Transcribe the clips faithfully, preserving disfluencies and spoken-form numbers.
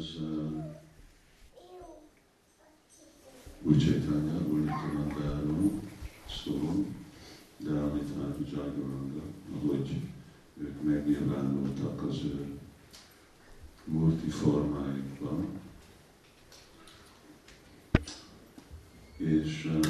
az uh, Új Chaitanya, Úr Nityanandáról szól, de amit Adi Jayaguranga, ahogy ők megnyilvánultak az ő murti formáikban, és uh,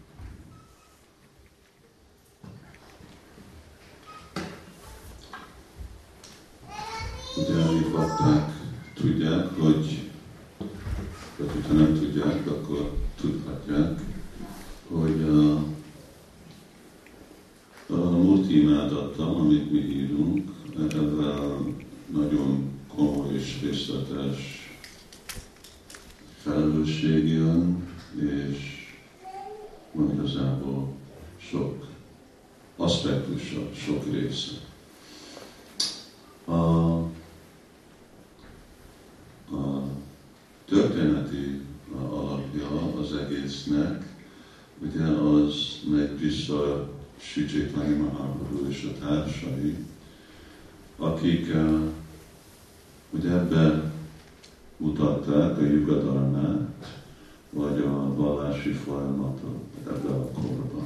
ugye mi bakták tudják, hogy, vagy hogyha nem tudják, akkor tudhatják, hogy a, a murti imádattal, amit mi írunk, ebben nagyon komoly és részletes felelősség jön, és van igazából sok aspektusa, sok része. A, a történeti alapja az egésznek, ugye az megy vissza Sri Chaitanya Mahaprabhu és a társai, akik uh, ugye ebben mutatták a Yugadharmát, vagy a vallási folyamatot ebben a korban.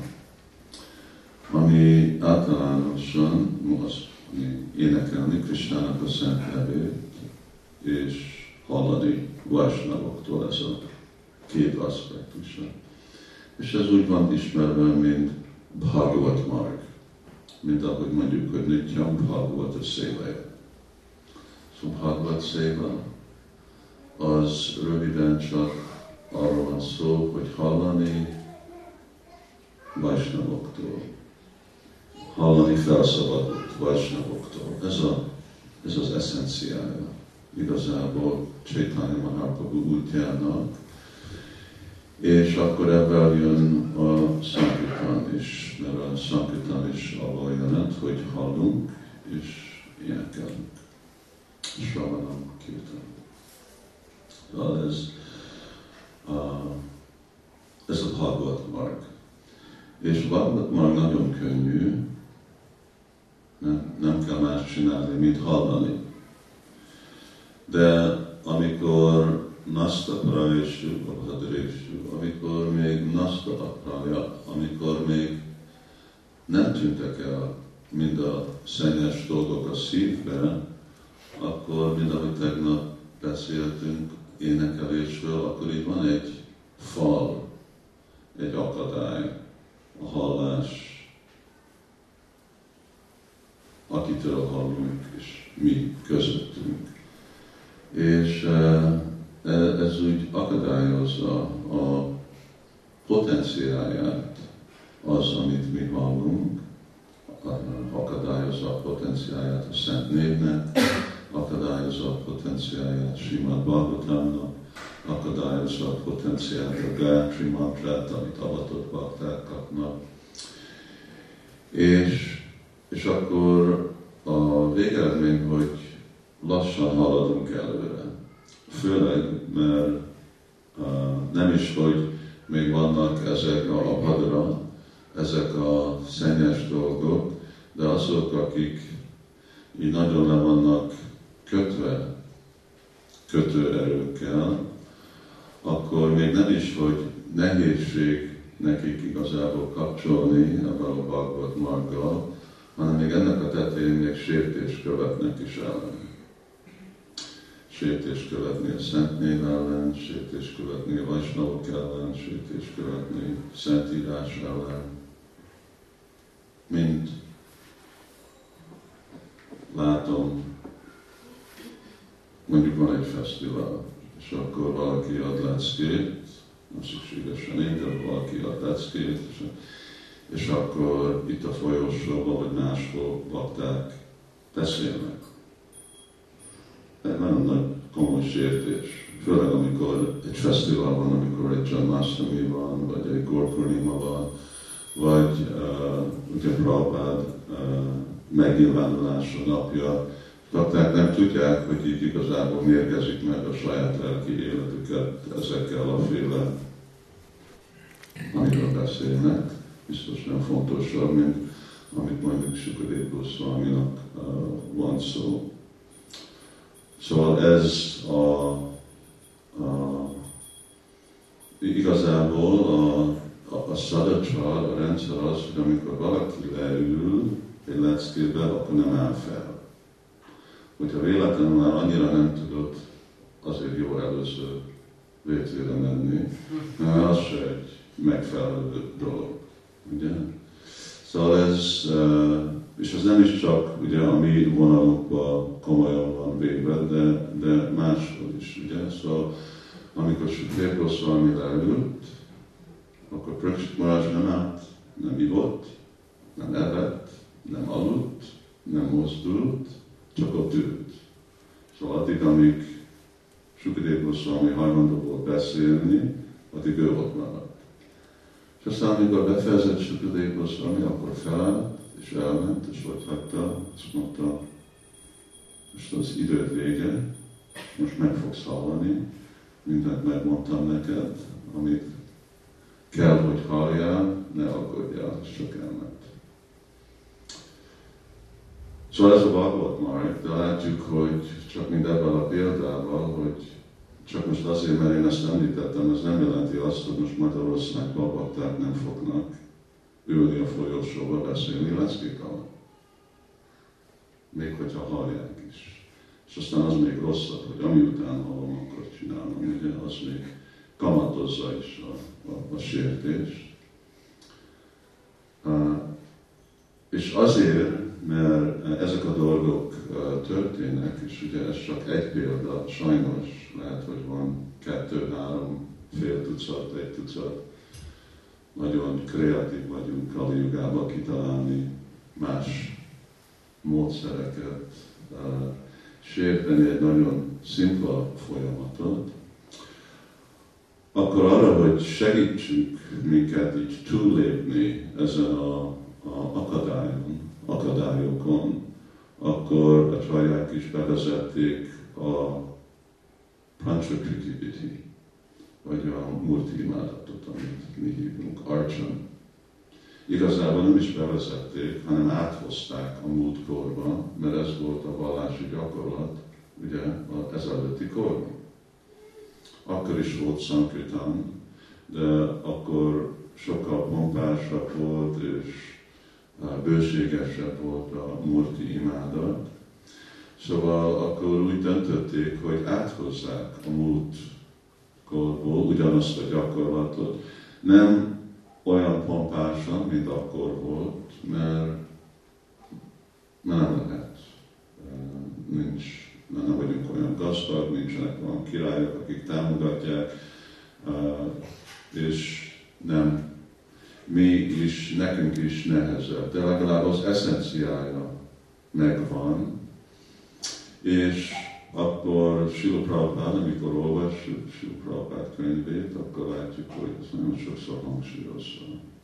Ami általánosan az, ami énekelni Krisnának a szent nevét, és hallani Vaisnavoktól, ez a két aspektusa. És ez úgy van ismerve, mint Bhagavat Marg, mint ahogy mondjuk, hogy Nityam Bhagavata Sévaja. Szóval Bhagavat Séva az röviden csak arról van szó, hogy hallani Vaisnavoktól, hallani felszabadult Vaisnavoktól. Ez, a, ez az eszenciája igazából Chaitanya Mahaprabhu útjának, és akkor ebben jön a Sankirtan is, mert a Sankirtan is avval jelent, hogy hallunk és énekelünk. Sravanam Kirtan. Szóval ez a, ez a Bhagavat Marg. És a Bhagavat Marg nagyon könnyű, nem, nem kell más csinálni, mint hallani. De amikor Nasta Praeshu, Abhadreshu, amikor még Nasta Apraja, amikor még nem tűntek el mind a szennyes dolgok a szívbe, akkor, mind ahogy tegnap beszéltünk énekelésről, akkor itt van egy fal, egy akadály, a hallás, akitől hallunk, és mi közöttünk. És ez úgy akadályozza a potenciáját, az, amit mi hallunk, akadályozza a potenciáját a Szent Névnek, akadályozza a potenciáját Srimad Bhagavatamnak, akadályozza a potenciáját a Gayatri mantrát, amit avatott bakták kapnak. És, és akkor a végeredmény, hogy lassan haladunk előre. Főleg, mert uh, nem is, hogy még vannak ezek a abhadra, ezek a szennyes dolgok, de azok, akik így nagyon le vannak kötve kötőerőkkel, akkor még nem is, hogy nehézség nekik igazából kapcsolni ebben a Bhagavat Marggal, hanem még ennek a tetején még sértést követnek is ellen. Sértést követni a Szent Név ellen, sértést követni a Vaisnavok ellen, sértést követni a Szentírás ellen. Mint látom, mondjuk van egy fesztivál, és akkor valaki ad leckét, nem szükségesen én, de valaki ad leckét, és, és akkor itt a folyosóban, vagy máshol bakták beszélnek. Nagyon nagy komoly sértés. Főleg amikor egy fesztivál van, amikor egy Janmashtami van, vagy egy Gorpurnima van, vagy uh, ugye Prabhupád uh, megnyilvánulása napja. Bakták nem tudják, hogy így igazából mérgezik meg a saját lelki életüket ezekkel a féle, amiről beszélnek. Biztos nem fontosabb, mint amit mondjuk Sukadeva Goswaminak uh, van szó. Szóval ez a a, igazából a, a, a szadacsa, a rendszer az, hogy amikor valaki leül egy leckébe, akkor nem áll fel. Hogyha véletlenül már annyira nem tudod, azért jó először vécére menni, mert az se egy megfelelő dolog. Ugye? Szóval ez, és ez nem is csak ugye, a mi vonalunkban komolyan van végve, de, de máshol is. Ugye? Szóval amikor Sukadeva Goswami leült, akkor Pariksit Maharaj nem állt, nem ivott, nem evett, nem aludt, nem mozdult, csak ott ült. Szóval addig, amíg Sukadeva Goswami hajlandó volt beszélni, addig ő ott maradt. És aztán, amikor befejezett Sukadeva Goswami, akkor felállt, és elment, és ott hagyta, azt mondta, most az időd vége, most meg fogsz hallani, mindent megmondtam neked, amit kell, hogy halljál, ne aggódjál, és csak elment. Szóval ez a Bhagavad-marg, de látjuk, hogy csak mind ebben a példával, hogy csak most azért, mert én ezt említettem, ez nem jelenti azt, hogy most Magyarországban bakták nem fognak ülni a folyosóba beszélni leckék alatt. Még hogyha hallják is. És aztán az még rosszabb, hogy ami után hallom, akkor csinálom, ugye, az még kamatozza is a, a, a sértést. Uh, és azért, mert ezek a dolgok uh, történnek, és ugye ez csak egy példa, sajnos lehet, hogy van kettő, három, fél tucat, egy tucat, nagyon kreatív vagyunk Kali Jugában kitalálni más módszereket, uh, sérteni egy nagyon szimpla folyamatot, akkor arra, hogy segítsük minket így túllépni ezen a, a akadályon, akadályokon, akkor a csaják is bevezették a Panchakriti, vagy a Murti imádatot, amit mi hívunk, Archana. Igazából nem is bevezették, hanem áthozták a múltkorba, mert ez volt a vallási gyakorlat, ugye, az ezelőtti korban. Akkor is volt Sankirtan, de akkor sokkal pompásabb volt, és bőségesebb volt a Murti imádat. Szóval akkor úgy döntötték, hogy áthozzák a múltkorból ugyanazt a gyakorlatot. Nem olyan pompásan, mint akkor volt, mert, mert nem lehet. Nincs, nem vagyunk olyan gazdag, nincsenek olyan királyok, akik támogatják, és nem, mi is, nekünk is nehezebb, de legalább az eszenciája megvan, és akkor Srila Prabhupád, amikor olvassuk Srila Prabhupád könyvét, akkor látjuk, hogy ez nagyon sokszor hangsúlyozza.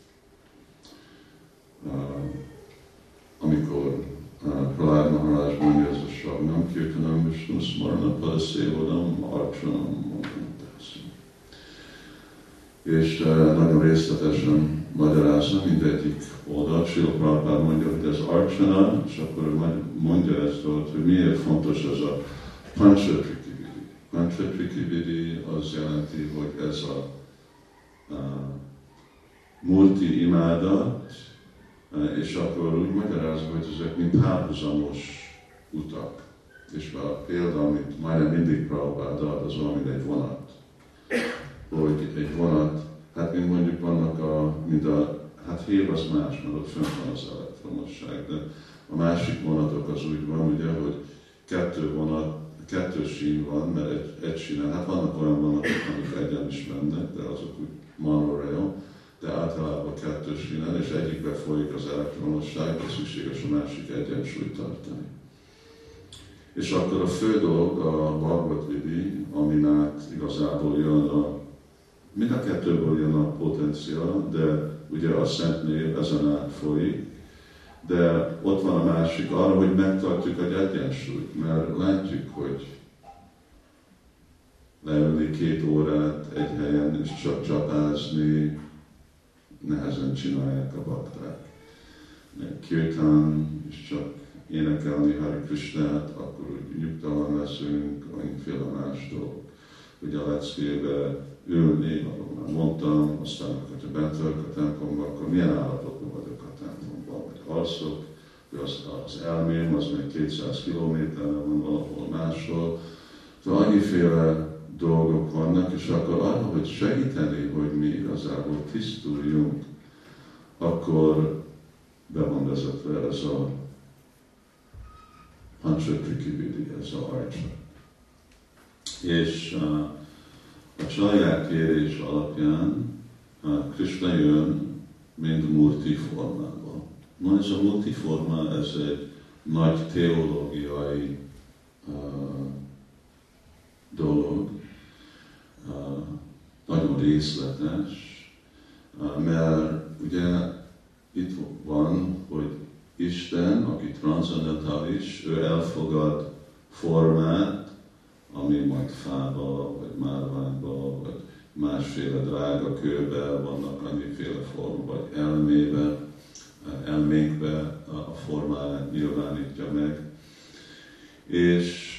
Uh, amikor uh, Prahlad Maharaj mondja ez a Sarnam, Kirtanam, Vishnu Smarana, Padaszévodam, Archanam, Mohantászam. És uh, nagyon részletesen magyarázza mindegyik oldalt. Srila Prabhupád mondja, hogy ez Archana, és akkor mondja ezt, hogy miért fontos ez a Panchakriti Vidi. Panchakriti Vidi az jelenti, hogy ez a, a Murti imádat, és akkor úgy magyarázza, hogy ezek mint párhuzamos utak. És a példa, amit majdnem mindig Prabhupád ad, az olyan, mint egy vonat. Hogy egy vonat, hát mint mondjuk vannak a, mint a, hát hív az más, mert ott fönt van az elektromosság, de a másik vonatok az úgy van, ugye, hogy kettő vonat, kettő sín van, mert egy, egy sínen, hát vannak olyan vonatok, amik egyen is mennek, de azok úgy monorail, de általában kettő sínen, és egyikbe folyik az elektromosság, de szükséges a másik egyensúlyt tartani. És akkor a fő dolog a Bhagavad Vidi, amin át igazából jön a, mind a kettőből jön a potenciál, de ugye a Szent Név ezen át folyik, de ott van a másik arra, hogy megtartjuk egy egyensúlyt, mert látjuk, hogy leülni két órát egy helyen és csak csapázni nehezen csinálják a bakták. Kirtán és csak énekelni Hare Krishnát, akkor úgy nyugtalan leszünk, mindenféle más dolog. ugye a leckébe ülni, ahol már mondtam, aztán hogyha bent vagyok a templomban, akkor milyen állapotban vagyok a templomban, vagy alszok, az, az elmém, az még kétszáz kilométerre van valahol máshol. Tehát annyiféle dolgok vannak, és akkor arra, hogy segíteni, hogy mi igazából tisztuljunk, akkor be van vezetve ez a Panchatrikividi, ez a arcsa. És uh, a csalják kérés alapján uh, Krishna jön, mint murti formában. Na ez a murti forma, ez egy nagy teológiai uh, dolog, uh, nagyon részletes, uh, mert ugye itt van, hogy Isten, aki transzendentális, ő elfogad formát, ami majd fába, vagy márványba, vagy másféle drága kőbe, vannak annyiféle forma, vagy elmébe, elménkbe a formáját nyilvánítja meg. És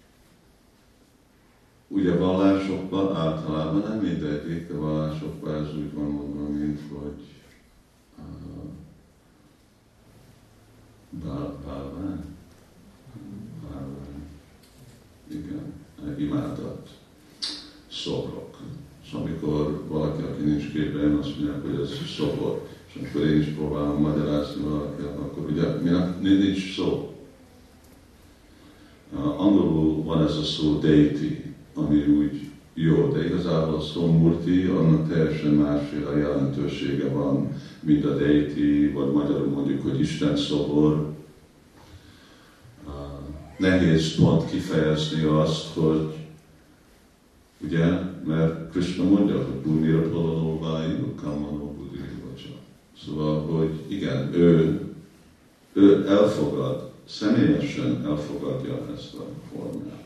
ugye vallásokban általában nem mindegyik, de vallásokban ez úgy van mondva, mint hogy uh, bál, bálvány. Bálvány. Igen, imádat. Szobrok. És amikor valaki, aki nincs képben, azt mondják, hogy ez szobor. És amikor én is próbálom magyarázni valakinek, akkor ugye nincs szó. Uh, angolul van ez a szó deity, ami úgy jó, de igazából a szó murti, annak teljesen másféle jelentősége van, mint a deity, vagy magyarul mondjuk, hogy Isten szobor. Uh, nehéz pont kifejezni azt, hogy ugye, mert Krishna mondja, hogy Bhumira Palanóvájú, Kammanó Budhivacsa. Szóval, hogy igen, ő, ő elfogad, személyesen elfogadja ezt a formát.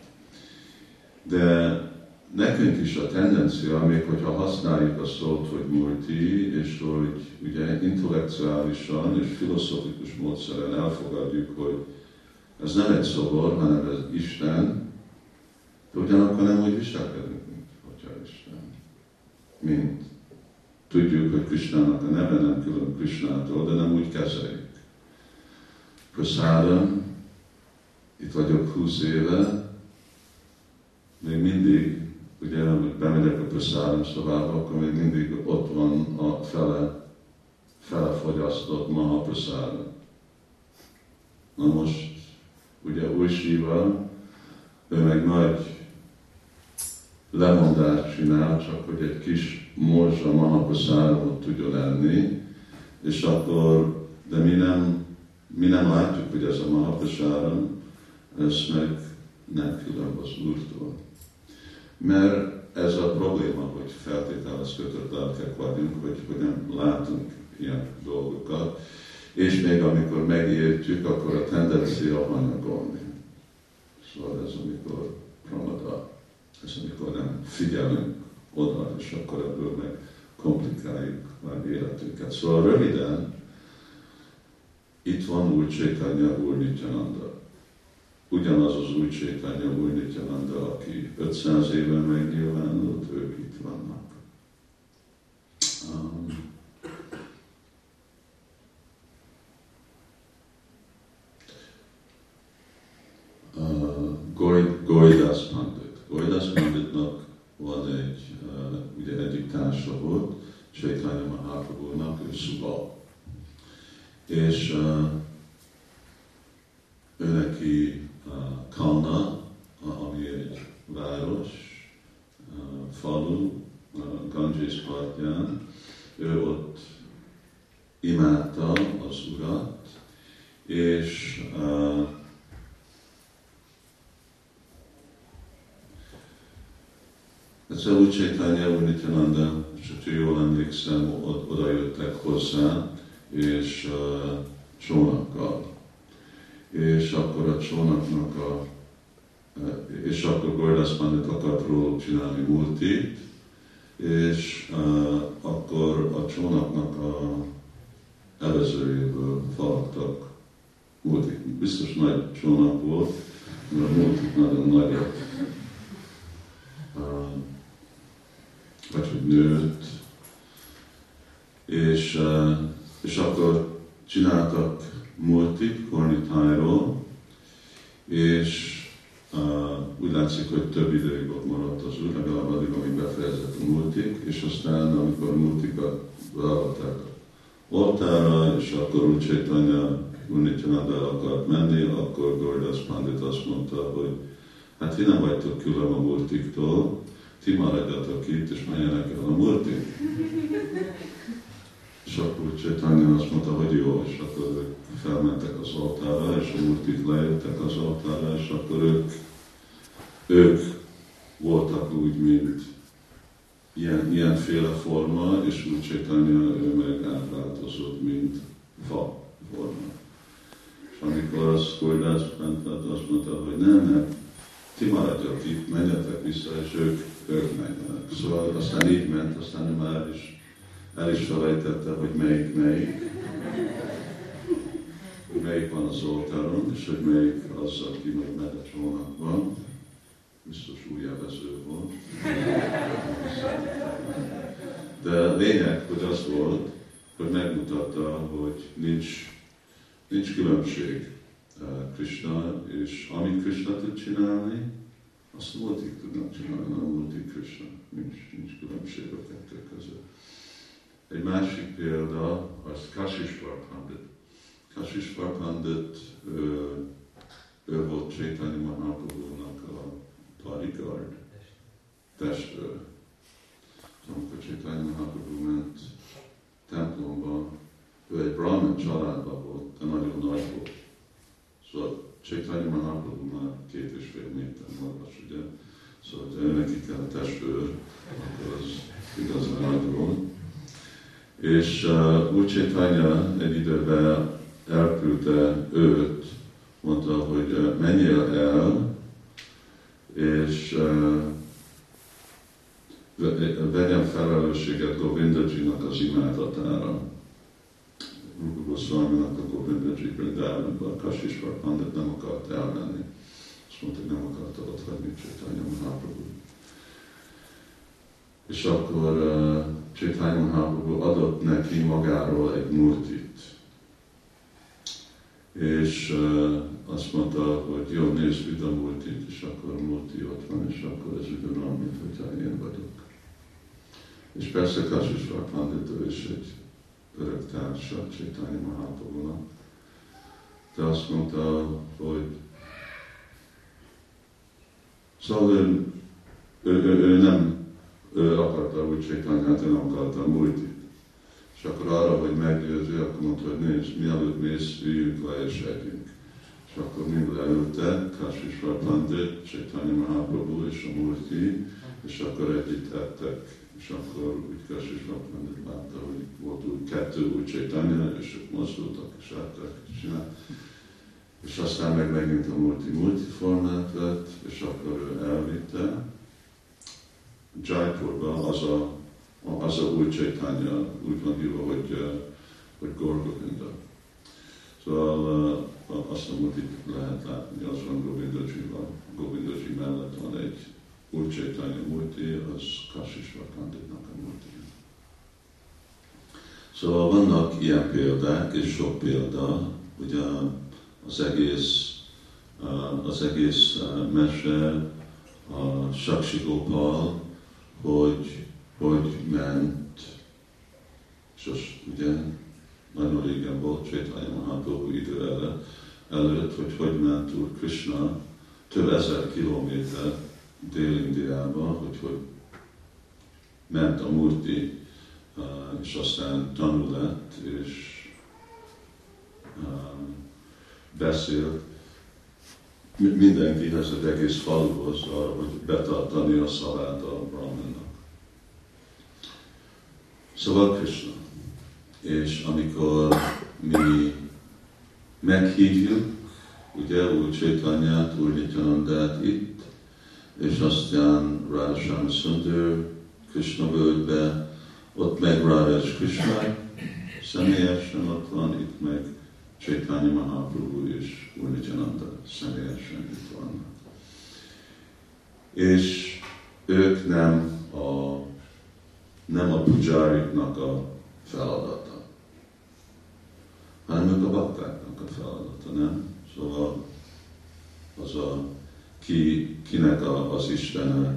De nekünk is a tendencia, még hogyha használjuk a szót, hogy murti, és hogy ugye intellektuálisan és filozófikus módszeren elfogadjuk, hogy ez nem egy szobor, hanem ez Isten, de ugyanakkor nem úgy viselkedünk, mint hogyha Isten. Mint tudjuk, hogy Krishnának a neve nem külön Krishnától, de nem úgy kezeljük. Prasadam, itt vagyok húsz éve, még mindig, ugye, amikor bemegyek a prasadam szobába, akkor még mindig ott van a fele, fele fogyasztott Mahaprasadam. Na most, ugye új Siva, ő meg nagy lemondást csinál, csak hogy egy kis morzsa Mahaprasadamot tudjon enni, és akkor, de mi nem, mi nem látjuk, hogy ez a Mahaprasadam, ez meg nem különb az Úrtól. Mert ez a probléma, hogy feltételez kötött lelkek vagyunk, hogy, hogy nem látunk ilyen dolgokat, és még amikor megértjük, akkor a tendencia hanyagolni. Szóval ez amikor pramada, ez amikor nem figyelünk oda, és akkor ebből meg komplikáljuk már életünket. Szóval röviden, itt van Úr Chaitanya, Úr Nityananda. Ugyanaz az Úr Chaitanya, Úr Nityananda, aki ötszáz éve megnyilvánult, ők itt vannak. Um, uh, Goridas Pandit. Goridas Panditnak van egy, uh, ugye egyik társa volt, Chaitanya Mahaprabhunak, ő Subal. És uh, ő neki uh, Kalna, ami egy város, uh, falu, uh, Ganges partján, ő ott imádta az Urat, és uh, egyszer úgy Chaitanya, Úr Nityananda, és hogyha jól emlékszem, oda jöttek hozzá, és uh, csónakkal. És akkor a csónaknak a, uh, és akkor Goridas Pandit akart róluk csinálni murtit, és uh, akkor a csónaknak a evezőjéből falaktak murtik. Biztos nagy csónak volt, mert a murtik nagyon nagyok. Uh, vagy hogy nőtt, és, és akkor csináltak multit Kornitájról, és uh, úgy látszik, hogy több ideig ott maradt az úr, legalább addig, amíg befejezett a multik, és aztán, amikor a multikat beadták oltára, és akkor úgy Chaitanya Úr Nityananda el akart menni, akkor Gaudiya Pandit azt mondta, hogy hát ti nem vagytok külön a multiktól, ti maradjatok itt, és menjenek el a multik. És akkor Chaitanya azt mondta, hogy jó, és akkor ők felmentek az oltára, és a multik lejöttek az oltára, és akkor ők, ők voltak úgy, mint ilyen, ilyenféle forma, és úgy Chaitanya, ő meg átváltozott, mint fa forma. És amikor az Gaudiya Pandit azt mondta, hogy nem, nem, ti maradjatok itt, menjetek vissza, és ők, ők menjenek. Szóval aztán így ment, aztán ő már is el is felejtette, hogy melyik melyik, hogy melyik van az oltáron, és hogy melyik az, aki meg megy csónakban. Biztos új elvező volt. De a lényeg, hogy az volt, hogy megmutatta, hogy nincs, nincs különbség Krishna, és amit Krishna tud csinálni, azt multik tudnak csinálni, nem multik Krishna. Nincs, nincs különbség a kettő között. Egy másik példa, az Kasishvar Pandit. Kasishvar Pandit, ő, ő volt Chaitanya Mahaprabhunak a bodyguard, testőr. Amikor Chaitanya Mahaprabhu ment templomba, ő egy brahman családban volt, de nagyon nagy volt. Szóval Chaitanya Mahaprabhu már két és fél méter magas, ugye? Szóval, ha neki kell a testőr, akkor az igazán nagy volt. És uh, úgy Chaitanya egy időben elküldte őt, mondta, hogy uh, menjél el, és uh, vegyen felelősséget Govindajinak az imádatára. Rupa Goswaminak a Govindaji Brindában, a Kasishvar Pandit nem akart elmenni. Azt mondta, hogy nem akarta ott hagyni Chaitanya Mahaprabhu. És akkor uh, Chaitanya Mahaprabhu adott neki magáról egy murtit. És uh, azt mondta, hogy jó, nézd ide a murtit, és akkor a murti ott van, és akkor ez ugyanaz, mint hogyha én vagyok. És persze Kasishvar Pandit is egy örök társa Chaitanya Mahaprabhunak. De azt mondta, hogy szóval ő, ő, ő, ő nem ő akarta úgy Chaitanyát, ő nem akarta a multit. És akkor arra, hogy meggyőző, akkor mondta, hogy nézd, mielőtt mész, üljünk le és együnk. És akkor mind leültek, Kasishvar Pandit, Chaitanya Mahaprabhu és a multi, és akkor együtt ettek. És akkor úgy Kasishvar Pandit látta, hogy volt úgy kettő úgy Chaitanya, és ők mozdultak, és ettek, és csináltak. És aztán meg megint a multi-multi formát vett, és akkor ő elvitte. Jaipurban az a, az a új Chaitanya, úgy van hívva, hogy, hogy Gaur Govinda. Szóval azt a multit lehet látni, az van Govindajival. Govindaji mellett van egy új Chaitanya multi, az Kasishvar Panditnak a multi. Szóval vannak ilyen példák, és sok példa, ugye az egész, az egész mese, a Saksi Gopal, hogy, hogy ment, és az ugye nagyon régen volt, Chaitanya Mahaprabhu idő előtt, előtt, hogy hogy ment Úr Krishna több ezer kilométer Dél-Indiába, hogy hogy ment a Murti, és aztán tanul lett, és beszélt mindenkihez, az egész faluhoz arra, hogy betartani a szavát a Brahmannak. Szóval Krishna. És amikor mi meghívjuk, ugye, Úr Chaitanyát, Úr Nityanandát itt, és aztán Radha Shyama Sundar Krishna völgybe, ott meg Radha és Krishna, személyesen ott van, itt meg Chaitanya Mahaprabhu és Úr Nityananda személyesen itt vannak. És ők nem a nem a pujáriknak a feladata, hanem ők a baktáknak a feladata, nem? Szóval az a, ki, kinek a, az Istene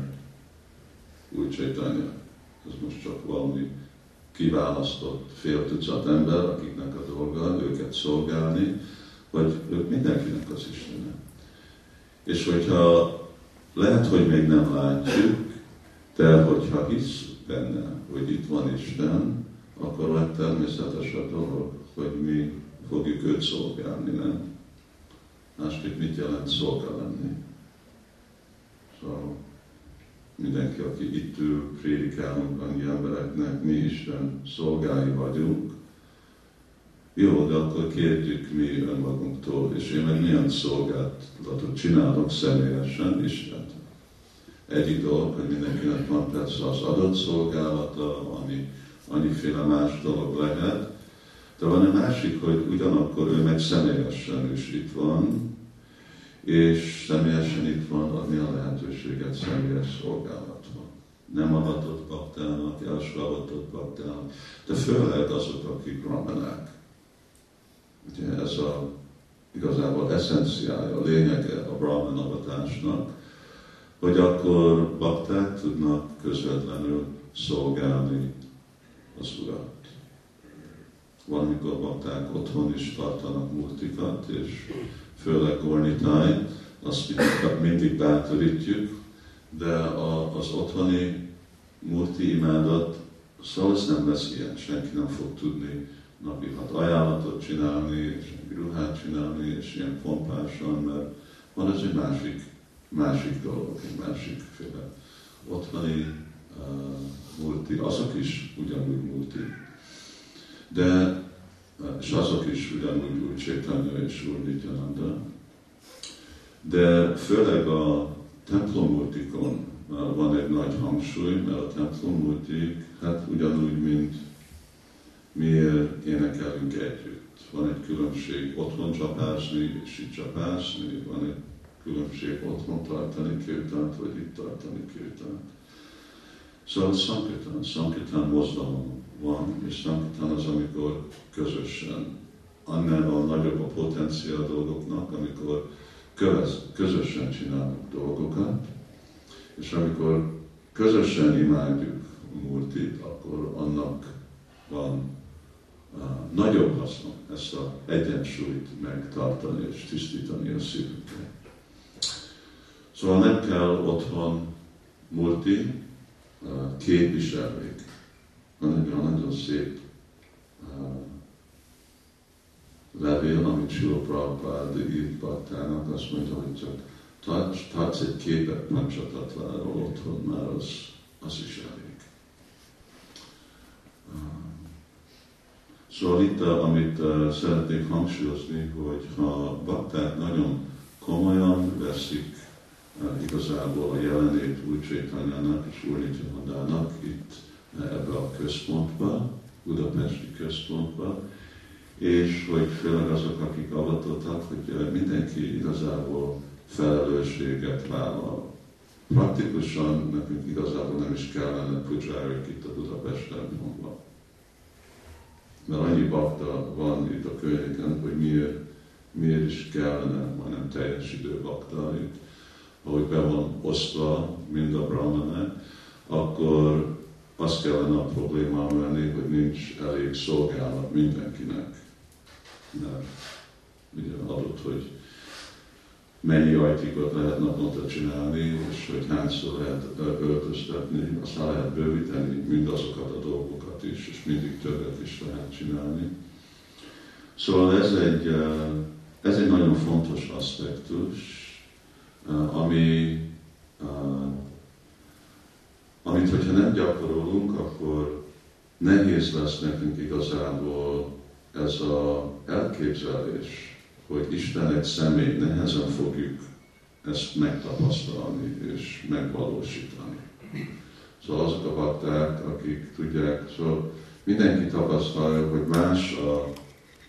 Úr Chaitanya. Ez most csak valami kiválasztott fél tucat ember, akiknek a dolga őket szolgálni, vagy ők mindenkinek az Istene. És hogyha lehet, hogy még nem látjuk, de hogyha hisz benne, hogy itt van Isten, akkor lehet természetes a dolog, hogy mi fogjuk őt szolgálni, nem? Másképp mit jelent szolga lenni? Szóval mindenki, aki itt ül, prédikálunk annyi embereknek, mi Isten szolgái vagyunk, jó, de akkor kérjük mi önmagunktól, és én meg milyen szolgálatot csinálok személyesen Istent. Egyik dolog, hogy mindenkinek van persze az adott szolgálata, ami annyiféle más dolog lehet, de van egy másik, hogy ugyanakkor ő meg személyesen is itt van, és személyesen itt van adni a lehetőséget személyes szolgálatban. Nem avatott baktának, első avatott baktának, de főleg azok, akik brahmanák. Ugye ez a igazából eszenciája, a lényege a brahman avatásnak, hogy akkor bakták tudnak közvetlenül szolgálni az Urat. Van, mikor bakták otthon is tartanak multikat, és főleg Gornitáj, azt mindig bátorítjuk, de az otthoni multi imádat, szóval ez nem lesz ilyen, senki nem fog tudni napi hat ajánlatot csinálni, és ruhát csinálni, és ilyen pompásan, mert van ez egy másik, másik dolog, egy másikféle otthoni uh, multi, azok is ugyanúgy multi, de és azok is ugyanúgy Úr Chaitanya és Úr Nityananda, de főleg a templommultikon van egy nagy hangsúly, mert a templommultik, hát ugyanúgy, mint mi énekelünk együtt. Van egy különbség otthon csapásni és itt csapásni, van egy különbség otthon tartani kirtánt, vagy itt tartani kirtánt. Szóval Sankirtan, Sankirtan mozdalom van, és Sankirtan az, amikor közösen, annál nagyobb a potenciál a dolgoknak, amikor köz, közösen csinálunk dolgokat, és amikor közösen imádjuk a Murtit, akkor annak van uh, nagyobb haszna ezt az egyensúlyt megtartani és tisztítani a szívünket. Szóval nem kell otthon Murti, uh, képviselni. Van egy nagyon szép uh, levél, amit Srila Prabhupáda írt Baktának, azt mondja, hogy csak tarts, tarts egy képet Panchatatváról otthon, már az, az is elég. Uh, szóval itt, uh, amit uh, szeretnék hangsúlyozni, hogy ha bakták nagyon komolyan veszik uh, igazából a jelenét Úr Chaitanyának és Úr Nityanandának itt ebbe a központba, budapesti központba, és hogy főleg azok, akik avatottak, hogy mindenki igazából felelősséget vállal. Praktikusan nekünk igazából nem is kellene pujárik itt a Budapest templomban. Mert annyi bakta van itt a környéken, hogy miért, miért is kellene, majdnem teljes idő bakta itt, ahogy be van osztva mind a brahmanek, akkor azt kellene a problémám lenni, hogy nincs elég szolgálat mindenkinek. Mert ugye adott, hogy mennyi ajtikot lehet naponta csinálni, és hogy hányszor lehet öltöztetni, aztán lehet bővíteni mindazokat a dolgokat is, és mindig többet is lehet csinálni. Szóval ez egy, ez egy nagyon fontos aspektus, ami, amit hogyha nem gyakorolunk, akkor nehéz lesz nekünk igazából ez az elképzelés, hogy Isten egy személy, nehezen fogjuk ezt megtapasztalni és megvalósítani. Szóval azok a bakták, akik tudják, szóval mindenki tapasztalja, hogy más, a,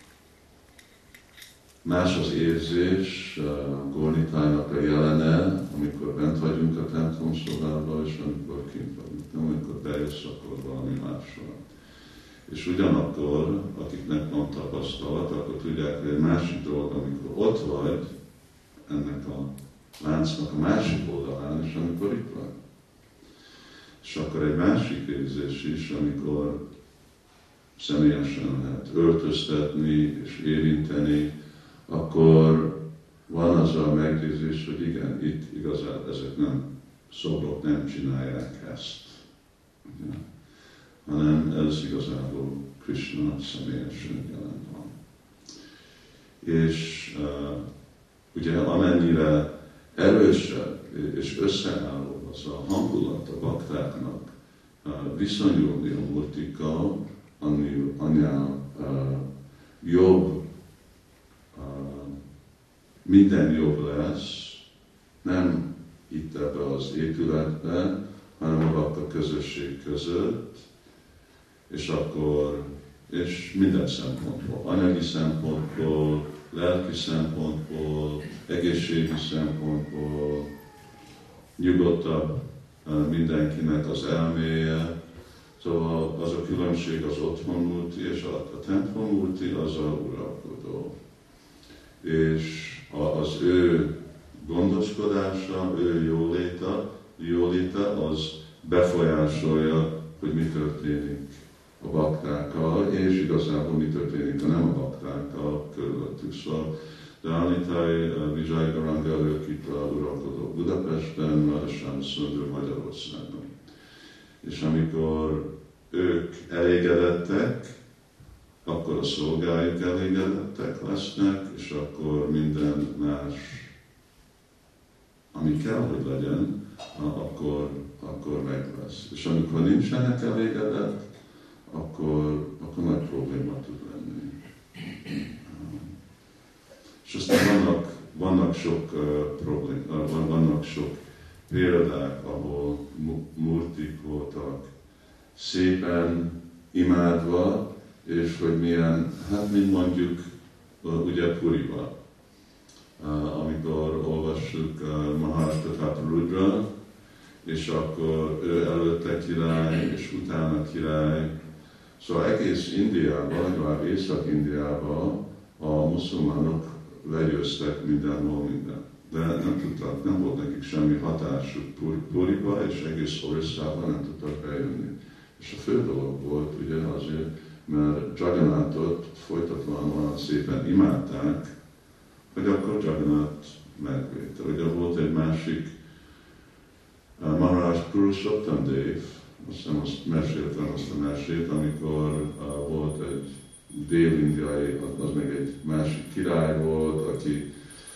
más az érzés, a Gornitájnak a jelene, amikor bent vagyunk a templom szobában, és amikor kint vagyunk. Nem, amikor bejössz, akkor valami más van. És ugyanakkor, akiknek van tapasztalat, akkor tudják, hogy egy másik dolog, amikor ott vagy, ennek a láncnak a másik oldalán, és amikor itt vagy. És akkor egy másik érzés is, amikor személyesen lehet öltöztetni és érinteni, akkor van az a megérzés, hogy igen, itt igazán ezek nem szobrok, nem csinálják ezt. Ja. Hanem ez igazából Krishna személyesen jelen van. És uh, ugye amennyire erősebb és összeálló az a hangulat a baktáknak uh, viszonyulni a murtikkal, annál uh, jobb, uh, minden jobb lesz, nem itt ebbe az épületben, hanem a bakta közösség között, és akkor, és minden szempontból, anyagi szempontból, lelki szempontból, egészségi szempontból, nyugodtabb mindenkinek az elméje. Szóval az a különbség az otthonmúlti és a, a templommúlti az a uralkodó. És az ő gondoskodása, ő jóléte, jóléte az befolyásolja, hogy mi történik a baktákkal, és igazából mi történik, ha nem a baktákkal körülöttük. Szóval de Anitai Vijay Garanga, ők itt a uralkodó Budapesten, Radhashyama Sundar Magyarországon. És amikor ők elégedettek, akkor a szolgáik elégedettek lesznek, és akkor minden más, ami kell, hogy legyen, akkor, akkor meg lesz. És amikor nincsenek elégedett, akkor, akkor nagy probléma tud lenni. És aztán vannak, vannak sok uh, problém, uh, vannak sok példák, ahol murtik voltak szépen imádva, és hogy milyen, hát mint mondjuk uh, ugye Puriba, uh, amikor olvassuk uh, Maharashtra Rudra, és akkor ő előtte király, és utána király. Szóval egész Indiában, legalább Észak-Indiában a muszulmánok legyőztek mindenhol minden. De nem tudtak, nem volt nekik semmi hatásuk Puriba, és egész Orisszában nem tudtak bejönni. És a fő dolog volt ugye azért, mert Jagannathot folytatlanul szépen imádták, hogy akkor Jagannath megvédte. Ugye volt egy másik uh, Maharaj Purushottam Dev, azt hiszem azt meséltem azt a mesét, amikor uh, volt egy dél-indiai, az, az meg egy másik király volt, aki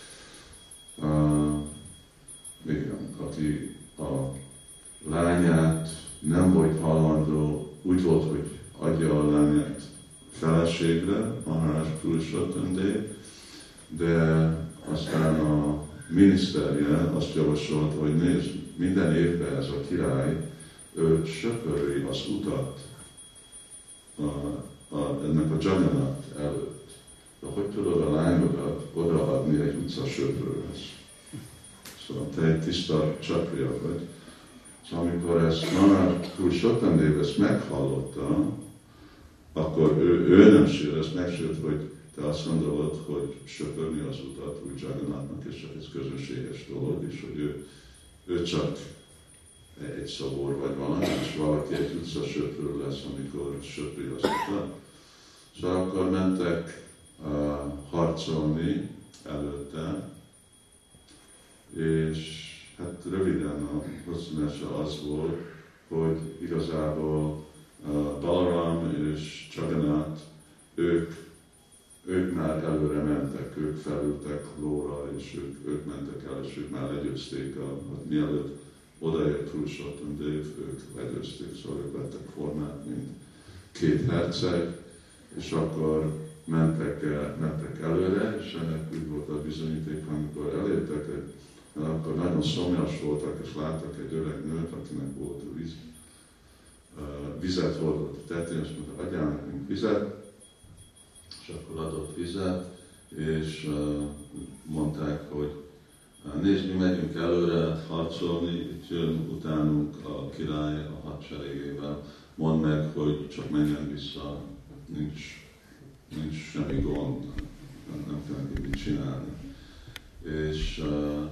uh, igen, aki a lányát nem volt hajlandó, úgy volt, hogy adja a lányát feleségre, Maharaj Purushottam Dev, de aztán a miniszterje azt javasolta, hogy nézd, minden évben ez a király, ő söpöri az utat a, a, ennek a Jagannath előtt. De hogy tudod a lányodat odaadni egy utca söpörőhez? Szóval te egy tiszta csapja vagy. Szóval amikor ezt Maharaj Purushottam Dev ezt meghallotta, akkor ő, ő nem sír, ezt megsírt, hogy te azt gondolod, hogy söpörni az utat úgy Jagannathnak, és ez közönséges dolog, és hogy ő, ő csak egy szobor vagy valami, és valaki egy utca söpörő lesz, amikor söpri az utat. Szóval akkor mentek uh, harcolni előtte, és hát röviden a hosszúnása az volt, hogy igazából uh, Balaram és Jagannath, ők, ők már előre mentek, ők felültek lóra, és ők, ők mentek el, és ők már legyőzték, a, mielőtt odaért Purushottam Dev, ők legyőzték, szóval ők vettek formát, mint két herceg, és akkor mentek, mentek előre, és ennek úgy volt a bizonyíték, amikor elértek, mert akkor nagyon szomjas voltak, és láttak egy öreg nőt, akinek volt víz, vizet hordott a tetején, és mondta, adjál nekünk vizet, és akkor adott vizet, és mondták, hogy Nézd, mi megyünk előre harcolni, itt jön utánunk a király a hadseregével, mondd meg, hogy csak menjen vissza, nincs, nincs semmi gond, nem, nem kell neki mit csinálni. És,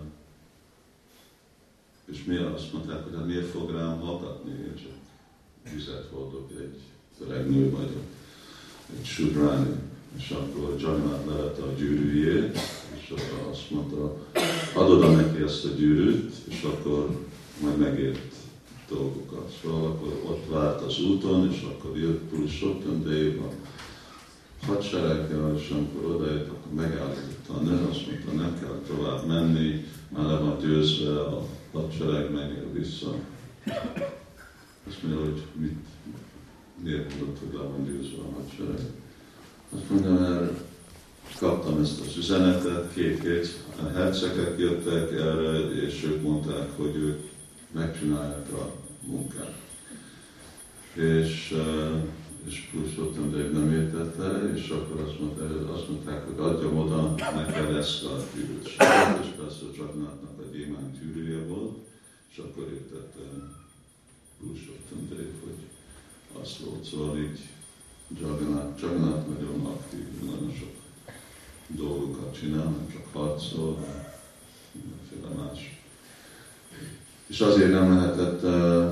és mi azt mondták, hogy hát miért fog rám hallgatni, én csak vizet hordok, egy öreg nő vagyok, egy sudráni. És akkor Jagannath levette a gyűrűjét, és azt mondta, adod neki ezt a gyűrűt, és akkor majd megért dolgokat. Szóval akkor ott várt az úton, és akkor jött Purushottam Deva hadsereggel, és amikor odajött, akkor megállította a nő, azt mondta, nem kell tovább menni, már le van győzve, a hadsereg menjél vissza. Azt mondja, hogy mit, miért mondott, hogy le van győzve a hadsereg. Azt mondja, mert kaptam ezt az üzenetet, két-két hercegek jöttek erre, és ők mondták, hogy ők megcsinálják a munkát. És, és Purushottam Deva nem értette, és akkor azt, mondta, azt mondták, hogy adjam oda neked ezt a gyűrűt. És persze Jagannathnak a gyémánt gyűrűje volt, és akkor értette Purushottam Deva, hogy azt volt, szóval így Jagannath, Jagannath nagyon aktív, nagyon sok dolgokat csinál, nem csak harcol, mindenféle más. És azért nem lehetett,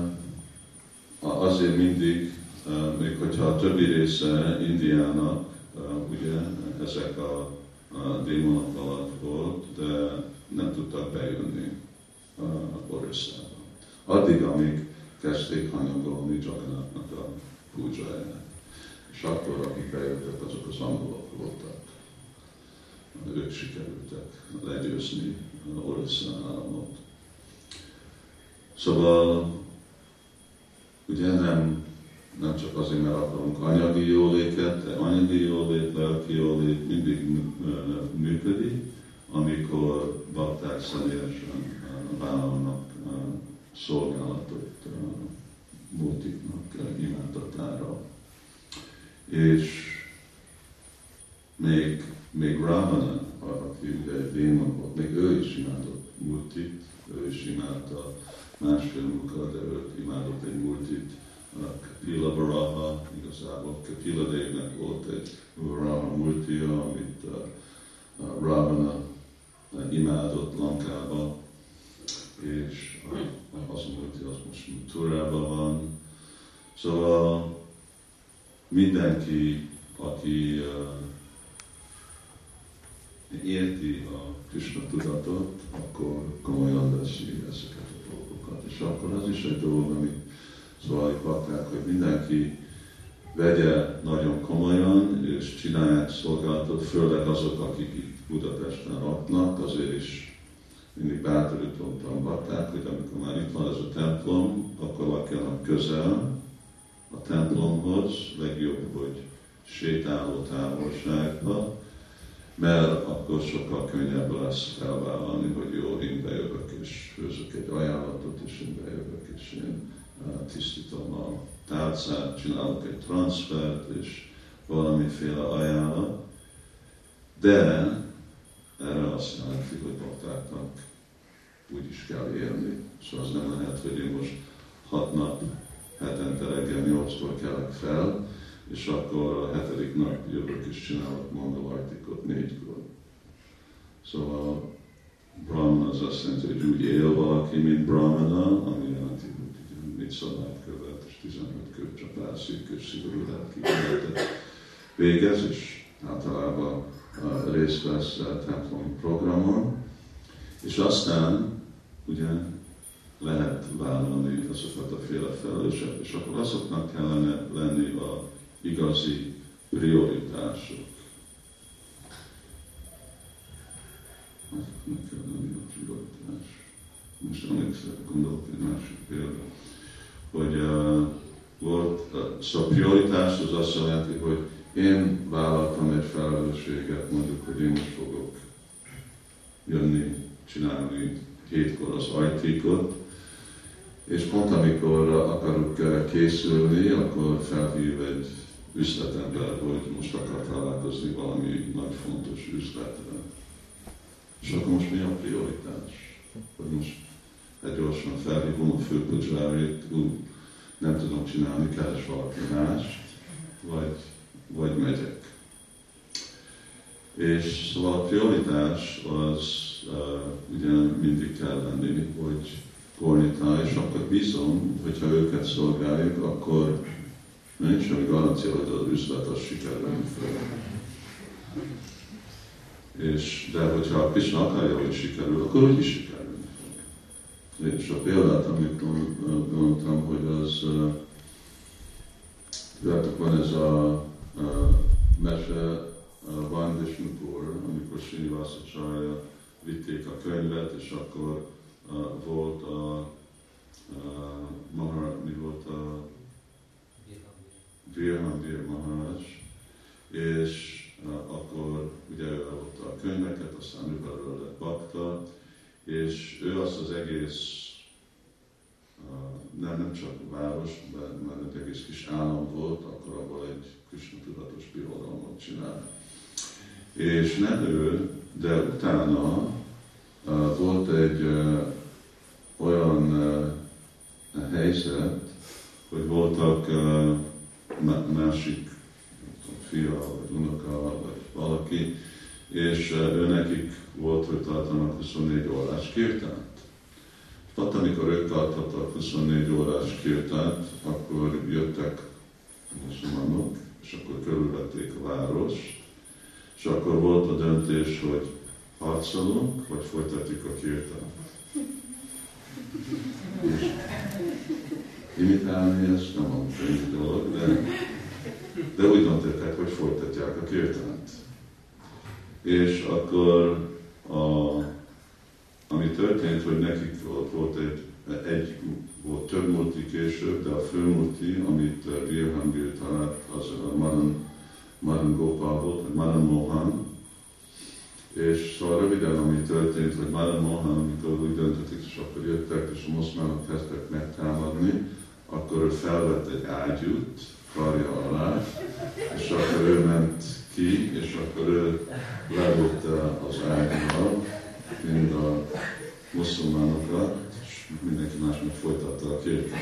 azért mindig, még hogyha a többi része Indiának, ugye, ezek a, a démonok alatt volt, de nem tudtak bejönni Orisszába. Addig, amíg kezdték hanyagolni Jagannathnak a púdzsáját. És akkor, akik bejöttek, azok az angolok voltak. Ők sikerültek legyőzni Orissza államot. Szóval ugye nem, nem csak azért, mert akarunk anyagi jólétet, de anyagi jólét, lelki jólét mindig működik, amikor bakták személyesen vállalnak szolgálatot multiknak imádatára. És még, még Ravana, aki ugye egy démon volt, még ő is imádott multit, ő is imádta másfél munkat, de ő imádott egy multit. Kapila Varaha, igazából Kapila Devnek volt egy Varaha multia, amit uh, uh, Ravana uh, imádott Lankába, és uh, az a multi az most Mathurában van. Szóval mindenki, aki uh, érti a Krishna tudatot, akkor komolyan veszi ezeket a dolgokat. És akkor az is egy dolog, amit szóval bakták, hogy mindenki vegye nagyon komolyan, és csinálják szolgálatot, főleg azok, akik itt Budapesten laknak, azért is mindig bátorítottam bakták, hogy amikor már itt van ez a templom, akkor lakjanak közel a templomhoz, legjobb, hogy sétáló távolságban, mert akkor sokkal könnyebb lesz felvállalni, hogy jó, én bejövök és főzök egy ajánlatot, és én bejövök, és én tisztítom a tálcát, csinálok egy transfert, és valamiféle ajánlat. De erre azt jelenti, hogy baktáknak úgy is kell élni. Szóval az nem lehet, hogy én most hat nap, hetente reggel nyolckor kelek fel, és akkor a hetedik nap jövök és csinálok mangalartikot négykor. Szóval Brahman az azt jelenti, hogy úgy él valaki, mint Brahmana, ami jelenti, hogy négy szabályt követ, és tizenöt kötcsapászik, és szigorú lelki végez, és általában részt vesz a templom programon. És aztán ugye lehet vállalni azokat a féle felelősségeket, és akkor azoknak kellene lenni a igazi prioritások. Azoknak kell lenni a prioritás. Most emlékszem, gondolok egy másik példa, hogy uh, volt, uh, szóval a prioritás az azt jelenti, hogy én vállaltam egy felelősséget, mondjuk, hogy én most fogok jönni, csinálni hétkor az ajtékot, és pont amikor akarok készülni, akkor felhív egy üzletember, hogy most akar találkozni valami nagy fontos üzletre. És akkor most mi a prioritás? Hogy most egy gyorsan felhívom a főpudzsárit, ú, nem tudom csinálni, keres valaki mást, vagy, vagy megyek. És szóval a prioritás az uh, ugye mindig kell lenni, hogy Gornitáj, és akkor bízom, hogyha őket szolgáljuk, akkor nincs semmi garancia, hogy az üzlet az sikerülni fog. És, de hogyha Krishna akarja, hogy sikerül, akkor úgy is sikerülni fog. És a példát, amit mondtam, hogy az, tudjátok, van ez a, a mese, a Vandishnupur, amikor Srinivasacharya vitték a könyvet, és akkor uh, volt a uh, Mahar, mi volt a Virhamdir Maharaj, és uh, akkor ugye ő adta a könyveket, aztán ő belőle lett bakta, és ő azt az egész, uh, nem, nem csak a város, mert egy egész kis állam volt, akkor abban egy Krishna tudatos birodalmat csinált. És nem ő, de utána uh, volt egy uh, olyan uh, helyzet, hogy voltak uh, másik fia, vagy unoka, vagy valaki, és uh, ő nekik volt, hogy tartanak huszonnégy órás kirtánt. Ott, amikor ők tartottak huszonnégy órás kirtánt, akkor jöttek muszlimánok, és akkor körülvették a várost, és akkor volt a döntés, hogy harcolunk, vagy folytatjuk a kirtánt. És imitálni ezt nem a könnyű dolog, de, de úgy döntöttek, hogy folytatják a kirtánt. És akkor, a, ami történt, hogy nekik volt, volt egy, egy volt több multi később, de a fő multi, amit Virhamdir talált, az a Madan, Madan Gopal volt, vagy Madan Mohan. És szóval röviden, ami történt, hogy Madan Mohan, amikor úgy döntötték, és akkor jöttek, és a muszlimánok kezdtek megtámadni, akkor ő felvett egy ágyút karja alá, és akkor ő ment ki, és akkor ő levette az ágyúval mind a muszlimánokat, és mindenki más meg folytatta a kirtánt.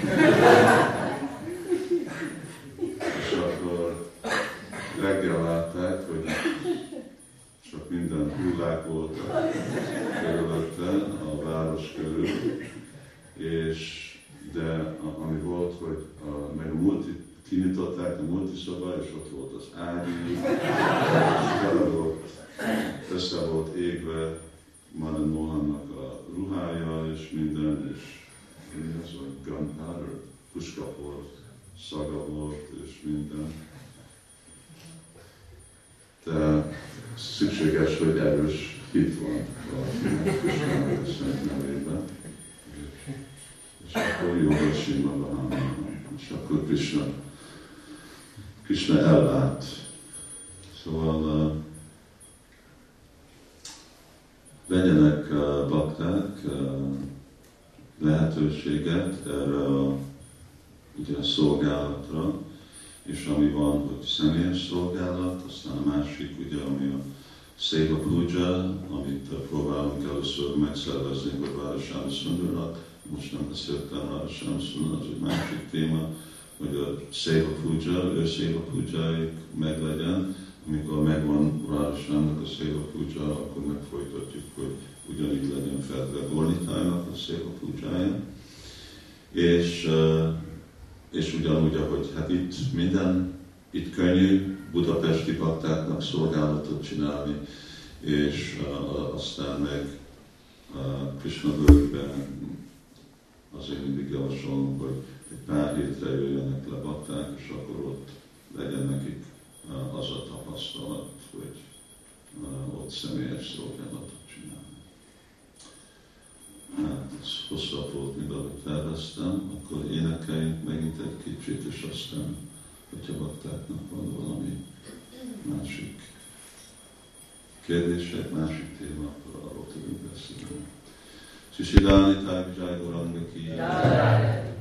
És akkor reggel látták, hogy csak minden hullák voltak körülötte, a város körül, és de ami volt, hogy a, meg a multi, kinyitották a multiszoba, és ott volt az ágy, és vele volt, össze volt égve Madan Mohannak a ruhája, és minden, és mi az, hogy gunpowder, puskapor szaga volt, és minden. De szükséges, hogy erős hit van valakinek Krisnának a szent nevében. És akkor jó a Sima Bahama. És akkor Krishna, Krishna ellát. Szóval uh, vegyenek uh, bakták uh, lehetőséget erre a, ugye, a szolgálatra, és ami van, hogy személyes szolgálat, aztán a másik, ugye, ami a Seva Puja, amit uh, próbálunk először megszervezni, hogy Városán Szundurnak. Most nem beszéltem Városán Szundurnak, az egy másik téma, hogy a Seva Puja, ő Seva Pujáig meglegyen. Amikor megvan Városánnak a Seva Puja, akkor megfolytatjuk, hogy ugyanígy legyen fedve Gornitájnak a Seva Pujája. És uh, és ugyanúgy, ahogy hát itt minden, itt könnyű budapesti baktáknak szolgálatot csinálni, és uh, aztán meg uh, Krishna völgyben azért mindig javasolom, hogy egy pár hétre jöjjenek le bakták, és akkor ott legyen nekik uh, az a tapasztalat, hogy uh, ott személyes szolgálatot csinálni. Hát, ez hosszabb volt, mint ahogy terveztem, akkor énekeljünk megint egy kicsit, és aztán, hogyha baktáknak van valami másik kérdések, másik téma, akkor arról tudunk beszélni. Sisidáni Tágjáj Goranga ki.